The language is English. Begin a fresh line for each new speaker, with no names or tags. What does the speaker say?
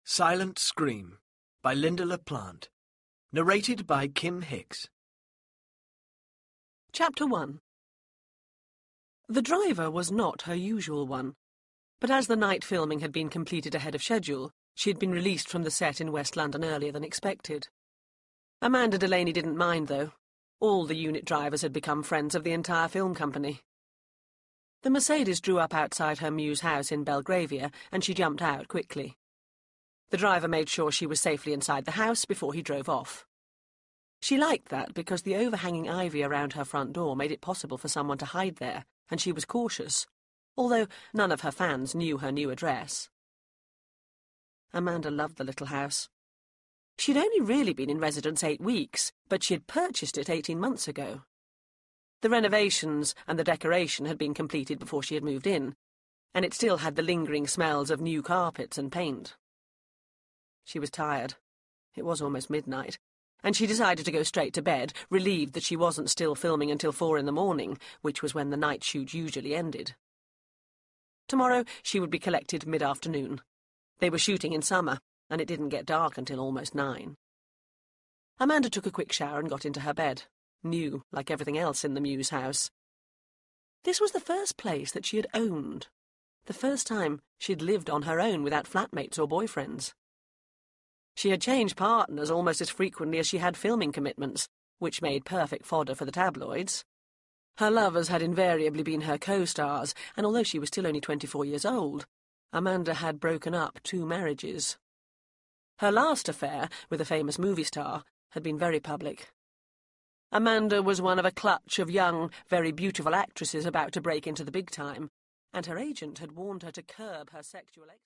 Silent Scream by Linda LaPlante. Narrated by Kim Hicks.
Chapter 1. The driver was not her usual one, but as the night filming had been completed ahead of schedule, she had been released from the set in West London earlier than expected. Amanda Delaney didn't mind, though. All the unit drivers had become friends of the entire film company. The Mercedes drew up outside her Muse house in Belgravia, and she jumped out quickly. The driver made sure she was safely inside the house before he drove off. She liked that because the overhanging ivy around her front door made it possible for someone to hide there, and she was cautious, although none of her fans knew her new address. Amanda loved the little house. She'd only really been in residence 8 weeks, but she had purchased it 18 months ago. The renovations and the decoration had been completed before she had moved in, and it still had the lingering smells of new carpets and paint. She was tired. It was almost midnight, and she decided to go straight to bed, relieved that she wasn't still filming until 4 in the morning, which was when the night shoot usually ended. Tomorrow she would be collected mid-afternoon. They were shooting in summer, and it didn't get dark until almost 9. Amanda took a quick shower and got into her bed, new like everything else in the Muse house. This was the first place that she had owned, the first time she'd lived on her own without flatmates or boyfriends. She had changed partners almost as frequently as she had filming commitments, which made perfect fodder for the tabloids. Her lovers had invariably been her co-stars, and although she was still only 24 years old, Amanda had broken up 2 marriages. Her last affair, with a famous movie star, had been very public. Amanda was one of a clutch of young, very beautiful actresses about to break into the big time, and her agent had warned her to curb her sexual